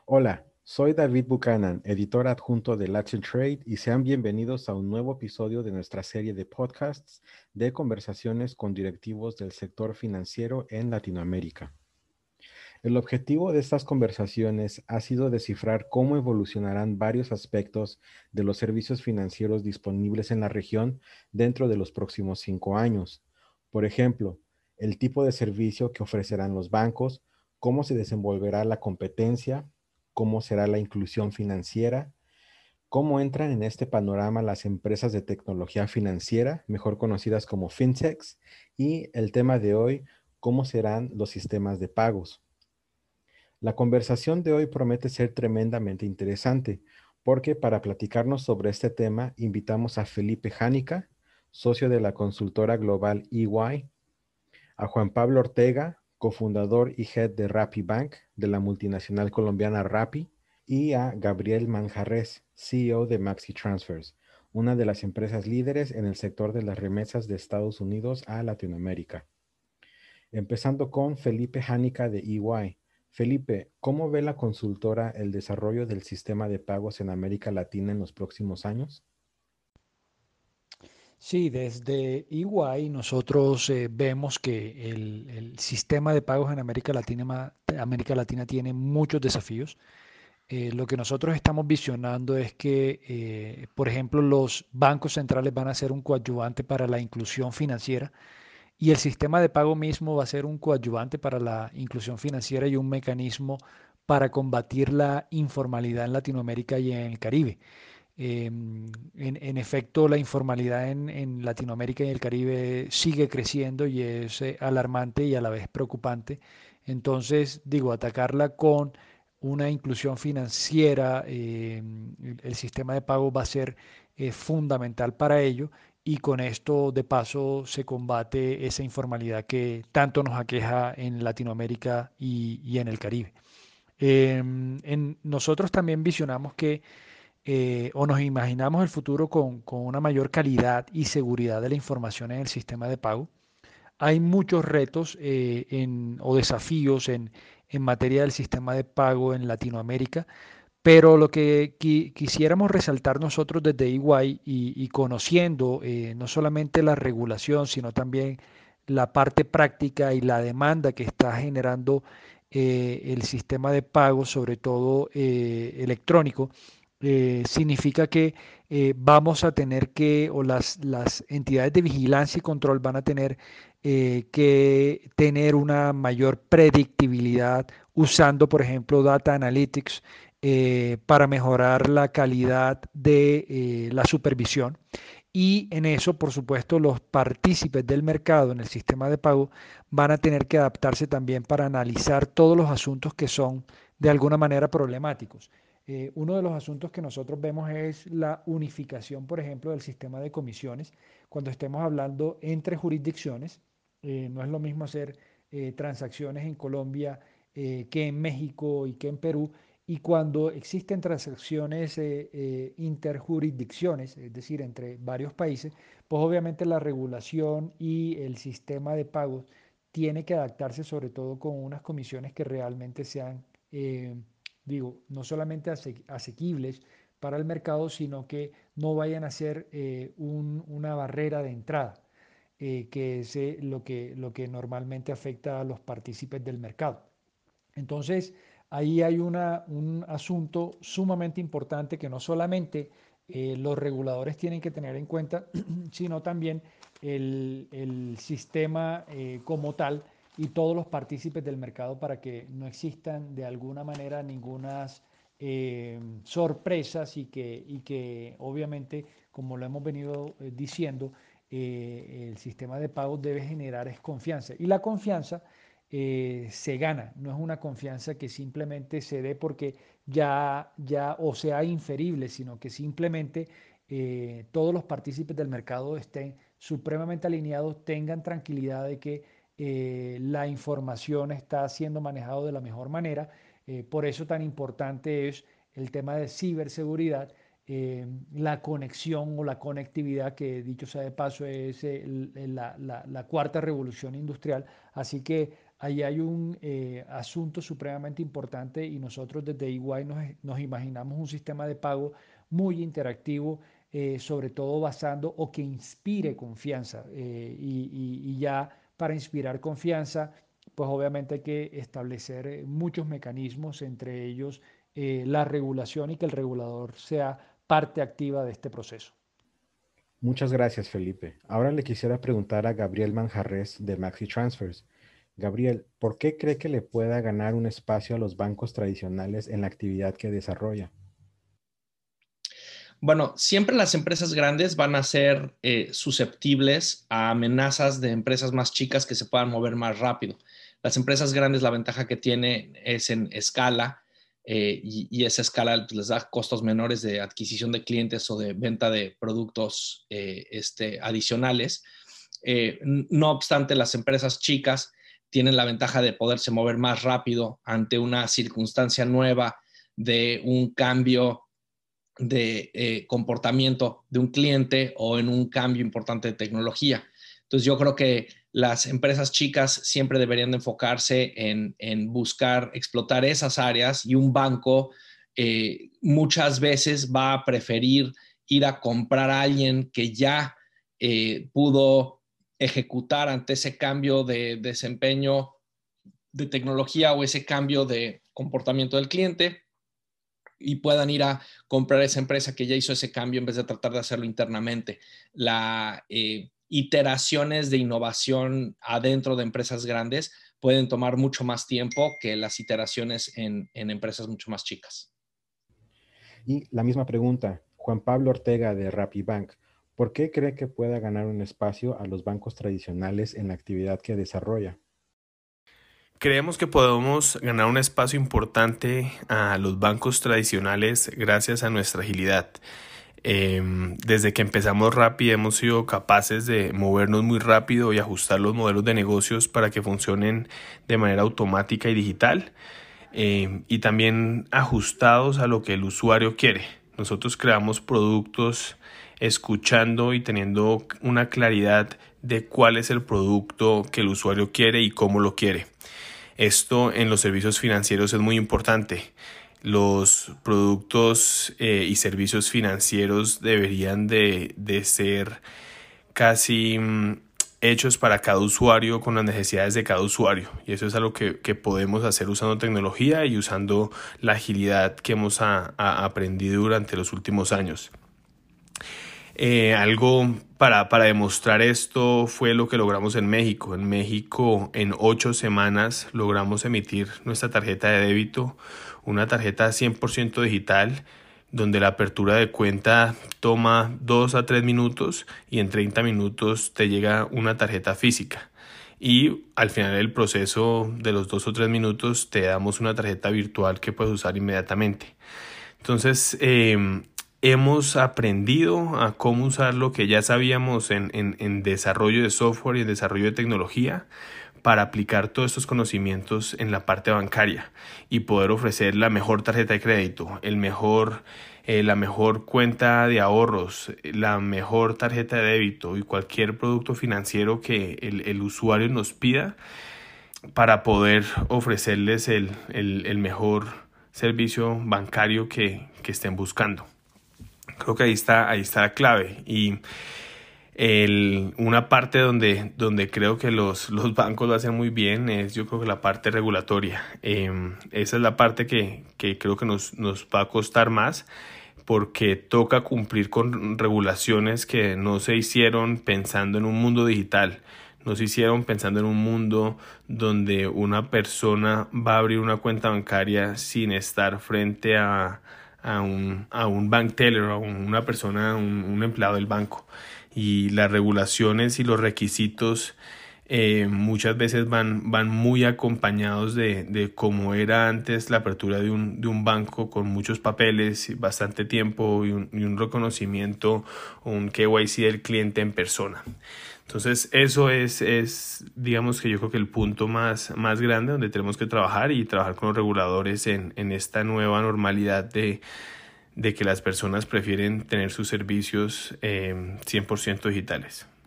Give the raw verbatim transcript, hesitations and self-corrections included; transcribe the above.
Hola, soy David Buchanan, editor adjunto de Let's Trade, y sean bienvenidos a un nuevo episodio de nuestra serie de podcasts de conversaciones con directivos del sector financiero en Latinoamérica. El objetivo de estas conversaciones ha sido descifrar cómo evolucionarán varios aspectos de los servicios financieros disponibles en la región dentro de los próximos cinco años. Por ejemplo, el tipo de servicio que ofrecerán los bancos, cómo se desenvolverá la competencia, cómo será la inclusión financiera, cómo entran en este panorama las empresas de tecnología financiera, mejor conocidas como fintechs, y el tema de hoy, cómo serán los sistemas de pagos. La conversación de hoy promete ser tremendamente interesante, porque para platicarnos sobre este tema invitamos a Felipe Jánica, socio de la consultora global E Y, a Juan Pablo Ortega, cofundador y head de Rappi Bank, de la multinacional colombiana Rappi, y a Gabriel Manjarres, C E O de Maxi Transfers, una de las empresas líderes en el sector de las remesas de Estados Unidos a Latinoamérica. Empezando con Felipe Jánica de E Y. Felipe, ¿cómo ve la consultora el desarrollo del sistema de pagos en América Latina en los próximos años? Sí, desde E Y nosotros eh, vemos que el, el sistema de pagos en América Latina, ma- América Latina tiene muchos desafíos. Eh, lo que nosotros estamos visionando es que, eh, por ejemplo, los bancos centrales van a ser un coadyuvante para la inclusión financiera y el sistema de pago mismo va a ser un coadyuvante para la inclusión financiera y un mecanismo para combatir la informalidad en Latinoamérica y en el Caribe. Em, en, en efecto, la informalidad en, en Latinoamérica y el Caribe sigue creciendo y es eh, alarmante y a la vez preocupante. Entonces, digo, atacarla con una inclusión financiera, em, el, el sistema de pago va a ser eh, fundamental para ello y con esto, de paso, se combate esa informalidad que tanto nos aqueja en Latinoamérica y, y en el Caribe. Em, en, nosotros también visionamos que eh, o nos imaginamos el futuro con, con una mayor calidad y seguridad de la información en el sistema de pago. Hay muchos retos eh, en- o desafíos en, en materia del sistema de pago en Latinoamérica, pero lo que qui- quisiéramos resaltar nosotros desde E Y y, y conociendo eh, no solamente la regulación, sino también la parte práctica y la demanda que está generando eh, el sistema de pago, sobre todo eh, electrónico, eh, significa que eh, vamos a tener que, o las, las entidades de vigilancia y control van a tener eh, que tener una mayor predictibilidad usando, por ejemplo, data analytics eh, para mejorar la calidad de eh, la supervisión. Y en eso, por supuesto, los partícipes del mercado en el sistema de pago van a tener que adaptarse también para analizar todos los asuntos que son de alguna manera problemáticos. Eh, uno de los asuntos que nosotros vemos es la unificación, por ejemplo, del sistema de comisiones. Cuando estemos hablando entre jurisdicciones, eh, no es lo mismo hacer eh, transacciones en Colombia eh, que en México y que en Perú. Y cuando existen transacciones eh, eh, interjurisdicciones, es decir, entre varios países, pues obviamente la regulación y el sistema de pagos tiene que adaptarse sobre todo con unas comisiones que realmente sean, eh, digo, no solamente ase- asequibles para el mercado, sino que no vayan a ser eh, un- una barrera de entrada, eh, que es eh, lo que, lo que normalmente afecta a los partícipes del mercado. Entonces, ahí hay una, un asunto sumamente importante que no solamente eh, los reguladores tienen que tener en cuenta, sino también el, el sistema eh, como tal y todos los partícipes del mercado para que no existan de alguna manera ningunas eh, sorpresas y que, y que obviamente, como lo hemos venido eh, diciendo, eh, el sistema de pagos debe generar es confianza. Y la confianza eh, se gana, no es una confianza que simplemente se dé porque ya, ya o sea inferible, sino que simplemente eh, todos los partícipes del mercado estén supremamente alineados, tengan tranquilidad de que eh, la información está siendo manejada de la mejor manera. Eh, por eso tan importante es el tema de ciberseguridad, eh, la conexión o la conectividad, que dicho sea de paso es el- el- la, la- la cuarta revolución industrial. Así que ahí hay un eh, asunto supremamente importante y nosotros desde E Y nos, nos imaginamos un sistema de pago muy interactivo, eh, sobre todo basando o que inspire confianza. eh, y, y- y ya para inspirar confianza, pues obviamente hay que establecer eh, muchos mecanismos, entre ellos eh, la regulación y que el regulador sea parte activa de este proceso. Muchas gracias, Felipe. Ahora le quisiera preguntar a Gabriel Manjarres de Maxi Transfers. Gabriel, ¿por qué cree que le pueda ganar un espacio a los bancos tradicionales en la actividad que desarrolla? Bueno, siempre las empresas grandes van a ser eh, susceptibles a amenazas de empresas más chicas que se puedan mover más rápido. Las empresas grandes, la ventaja que tienen es en escala, eh, y, y, esa escala pues, les da costos menores de adquisición de clientes o de venta de productos eh, este, adicionales. Eh, no obstante, las empresas chicas tienen la ventaja de poderse mover más rápido ante una circunstancia nueva, de un cambio de eh, comportamiento de un cliente o en un cambio importante de tecnología. Entonces yo creo que las empresas chicas siempre deberían de enfocarse en, en buscar explotar esas áreas, y un banco eh, muchas veces va a preferir ir a comprar a alguien que ya eh, pudo ejecutar ante ese cambio de desempeño de tecnología o ese cambio de comportamiento del cliente, y puedan ir a comprar esa empresa que ya hizo ese cambio en vez de tratar de hacerlo internamente. Las eh, iteraciones de innovación adentro de empresas grandes pueden tomar mucho más tiempo que las iteraciones en, en empresas mucho más chicas. Y la misma pregunta, Juan Pablo Ortega de Rapibank, ¿por qué cree que pueda ganar un espacio a los bancos tradicionales en la actividad que desarrolla? Creemos que podemos ganar un espacio importante a los bancos tradicionales gracias a nuestra agilidad. Eh, desde que empezamos Rappi hemos sido capaces de movernos muy rápido y ajustar los modelos de negocios para que funcionen de manera automática y digital, eh, y también ajustados a lo que el usuario quiere. Nosotros creamos productos escuchando y teniendo una claridad de cuál es el producto que el usuario quiere y cómo lo quiere. Esto en los servicios financieros es muy importante. Los productos eh, y servicios financieros deberían de, de ser casi mm, hechos para cada usuario, con las necesidades de cada usuario. Y eso es algo que, que podemos hacer usando tecnología y usando la agilidad que hemos a, a aprendido durante los últimos años. Eh, algo para, para demostrar esto fue lo que logramos en México. En México, en ocho semanas, logramos emitir nuestra tarjeta de débito, una tarjeta cien por ciento digital, donde la apertura de cuenta toma dos a tres minutos y en treinta minutos te llega una tarjeta física. Y al final del proceso de los dos o tres minutos te damos una tarjeta virtual que puedes usar inmediatamente. Entonces, eh, hemos aprendido a cómo usar lo que ya sabíamos en, en, en desarrollo de software y en desarrollo de tecnología para aplicar todos estos conocimientos en la parte bancaria y poder ofrecer la mejor tarjeta de crédito, el mejor, eh, la mejor cuenta de ahorros, la mejor tarjeta de débito y cualquier producto financiero que el, el usuario nos pida, para poder ofrecerles el, el, el mejor servicio bancario que, que estén buscando. Creo que ahí está, ahí está la clave. Y el, una parte donde, donde creo que los, los bancos lo hacen muy bien es, yo creo que la parte regulatoria. Eh, esa es la parte que, que creo que nos, nos va a costar más, porque toca cumplir con regulaciones que no se hicieron pensando en un mundo digital. No se hicieron pensando en un mundo donde una persona va a abrir una cuenta bancaria sin estar frente a a un, a un bank teller, a una persona, un, un empleado del banco. Y las regulaciones y los requisitos eh, muchas veces van, van muy acompañados de, de cómo era antes la apertura de un, de un banco, con muchos papeles, bastante tiempo y un, y un reconocimiento, un K Y C del cliente en persona. Entonces eso es, es, digamos que yo creo que el punto más, más grande donde tenemos que trabajar y trabajar con los reguladores en, en esta nueva normalidad de, de que las personas prefieren tener sus servicios eh, cien por ciento digitales.